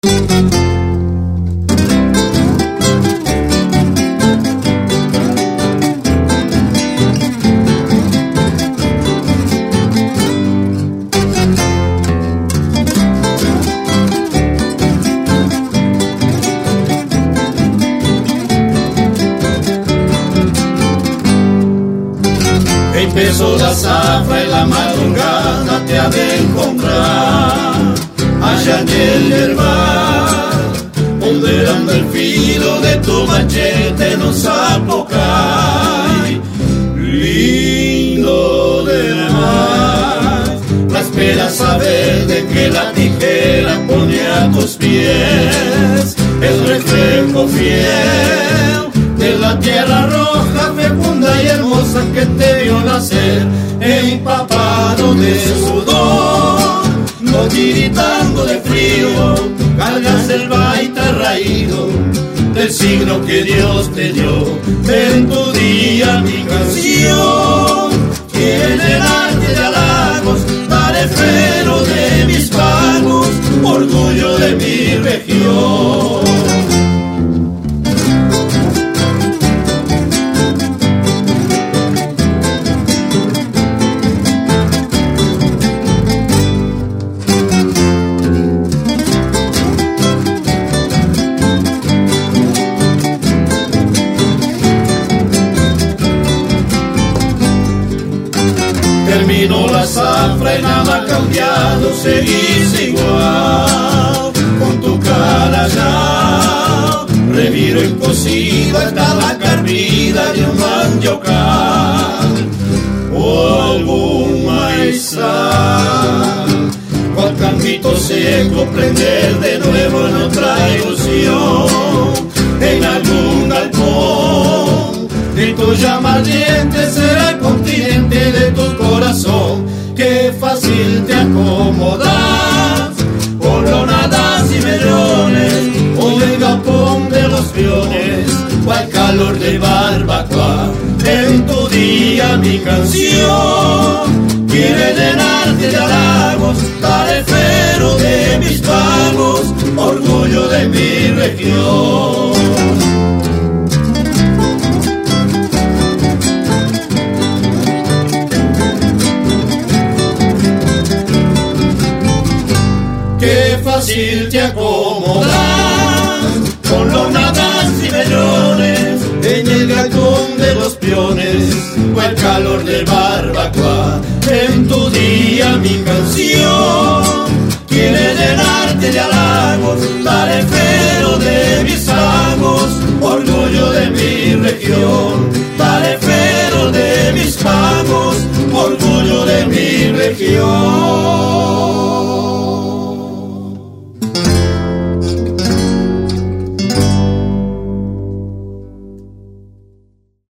Empezó la zafra y la madrugada te ha de encontrar allá en el yerbal, ponderando el filo de tu machete en un zapocay lindo de más. La espera saber de que la tijera pone a tus pies el reflejo fiel de la tierra roja, fecunda y hermosa que te vio nacer, empapado de sudor, no tiritando de frío, cargas el baita raído del signo que Dios te dio. En tu día mi canción quiere llenarte de halagos, tarefero de mis pagos, orgullo de mi región. Terminó la zafra y nada ha cambiado, seguís igual, con tu cara ya, reviro incosido está la carnida de un mandiocal, o algún maizal, cual campito seco prender de nuevo en otra ilusión, en algún galpón, de tu llama ardiente será el continente de tu corazón, que fácil te acomodas, con lonadas y mellones, o el galpón de los peones, o al calor de barbacoa. En tu día mi canción quiere llenarte de halagos, tarefero de mis pagos, orgullo de mi región. Qué fácil te acomodas, con lonadas y mellones, en el galpón de los peones, o el calor de barbacoa. En tu día mi canción quiere llenarte de halagos, tarefero de mis pagos, orgullo de mi región. Tarefero de mis pagos, orgullo de mi región.